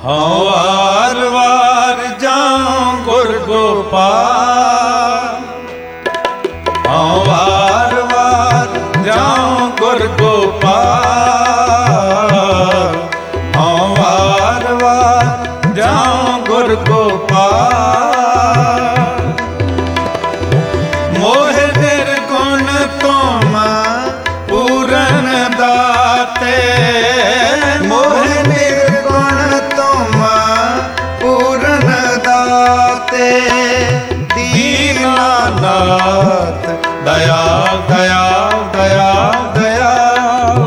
ਹਉ ਵਾਰ ਵਾਰ ਜਾਉ ਗੁਰ ਗੋਪਾਲ, ਹਉ ਵਾਰ ਵਾਰ ਜਾਉ ਗੁਰ ਗੋਪਾਲ, ਹਉ ਵਾਰ ਵਾਰ ਜਾਉ ਗੁਰ ਗੋਪਾਲ। ਮੋਹਿ ਨਿਰਗੁਣ ਤੁਮ ਪੂਰਨ ਦਾਤੇ, ਮੋਹਿ ਨਿਰਗੁਣ ਤੁਮ ਪੂਰਨ ਦਾਤੇ, ਦੀਨਾਨਾਥ ਦਇਆਲ ਦਇਆਲ ਦਇਆਲ ਦਇਆਲ।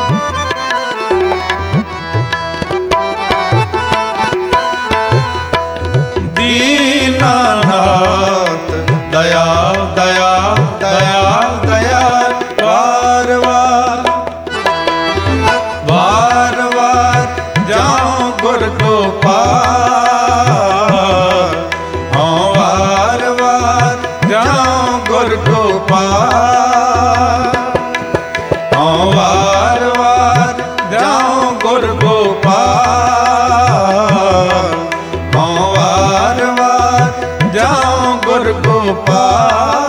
ਦੀਨਾਨਾਥ ਦਇਆਲ ਦਇਆਲ ਦਇਆਲ ਦਇਆਲ। ਵਾਰ ਵਾਰ ਵਾਰ ਵਾਰ ਜਾਉ ਗੁਰ ਗੋਪਾਲ, ਹਉ ਵਾਰ ਵਾਰ ਜਾਉ ਗੁਰ ਗੋਪਾਲ, ਹਉ ਵਾਰ ਵਾਰ ਜਾਉ ਗੁਰ ਗੋਪਾਲ, ਹਉ ਵਾਰ ਵਾਰ ਜਾਉ ਗੁਰ ਗੋਪਾਲ।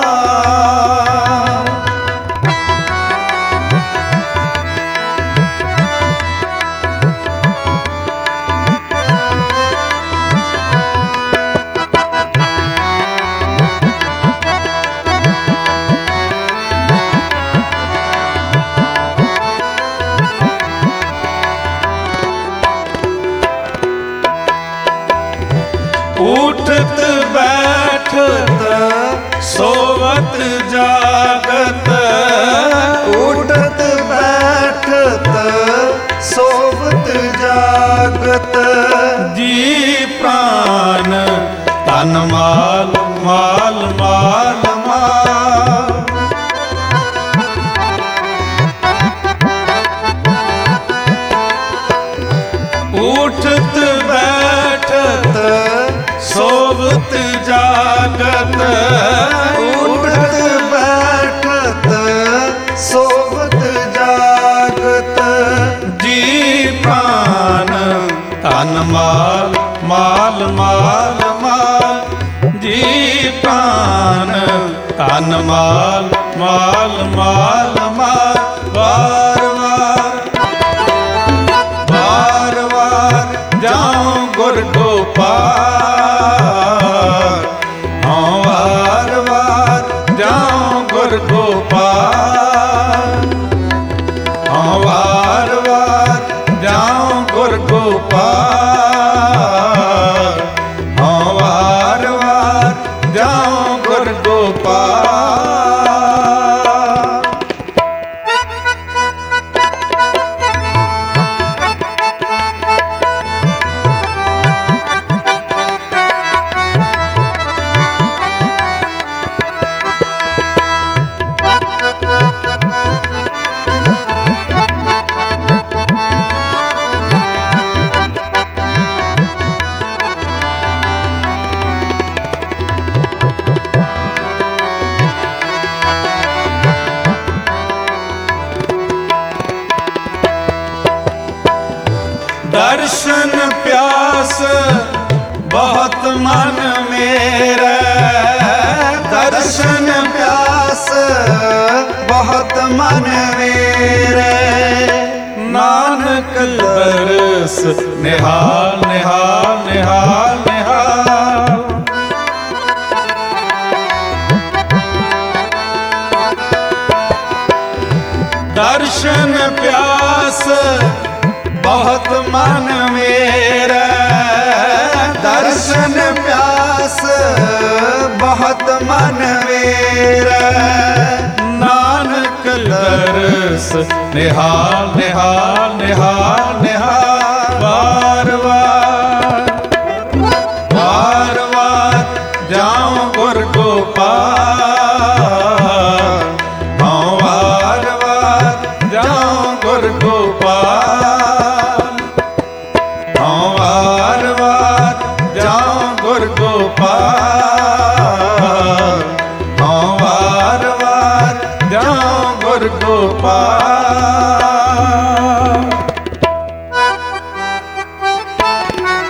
ਉਠਤ ਬੈਠਤ ਸੋਵਤ ਜਾਗਤ, ਉਠਤ ਬੈਠਤ ਸੋਵਤ ਜਾਗਤ, ਜੀ ਪ੍ਰਾਨ ਤਨ ਮਾਲ ਮਾਲ ਮਾਲ ਮਾਲ। ਉਠਤ ਬੈਠਤ ਸੋਵਤ ਜਾਗਤ, ਉਠਤ ਬੈਠਤ ਸੋਵਤ ਜਾਗਤ, ਜੀ ਪ੍ਰਾਨ ਤਨ ਮਾਲ ਮਾਲ ਮਾਲ ਮਾਲ, ਜੀ ਪ੍ਰਾਨ ਤਨ ਮਾਲ ਮਾਲ ਮਾਲ ਮਾਲ। ਵਾਰ ਵਾਰ ਵਾਰ ਵਾਰ ਜਾਉ ਗੁਰ ਗੋਪਾਲ, ਹਉ ਵਾਰ ਵਾਰ ਜਾਉ ਗੁਰ ਗੋਪਾਲ, ਹਉ ਵਾਰ ਵਾਰ ਜਾਉ ਗੁਰ ਗੋਪਾਲ, ਹਉ ਵਾਰ ਵਾਰ ਜਾਉ ਗੁਰ ਗੋਪਾਲ। दर्शन प्यास बहुत मन मेरा, दर्शन प्यास बहुत मन मेरे, नानक तरस निहाल निहाल निहाल निहाल। दर्शन प्यास बहुत मन मेरा, दर्शन प्यास बहुत मन मेरा, नानक तरस निहाल निहाल निहाल निहाल। वार वार वार वार जाऊं गुर गोपाल, हूँ वार वार जाऊं गुर गोपाल, हूँ वार वार जाऊं गुर गोपाल, हूँ वार वार जाऊं गुर गोपाल।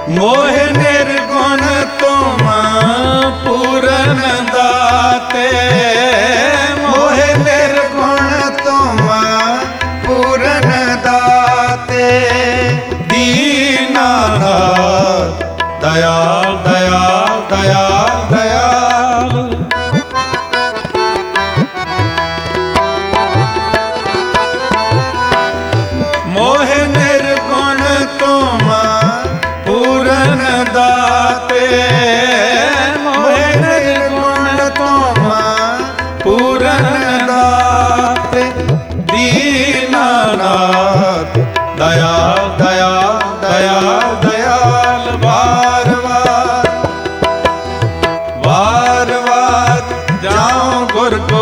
मोह निर्गुण तुम पूरन दाते, मोह निर्गुण तुम पूरन दाते, दीनानाथ दयाल दयाल दयाल दयाल। मोह निर्गुण तुम पूरन दाते, मोह निर्गुण तुम पूरन दाते, दीनानाथ दयाल दयाल दयाल दयाल। बार बार जाऊं गुर को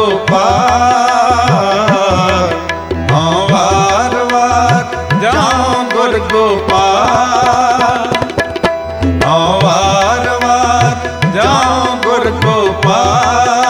पार, हाँ बार जाऊं गुर को पार, हाँ बार जाऊं गुर को पार।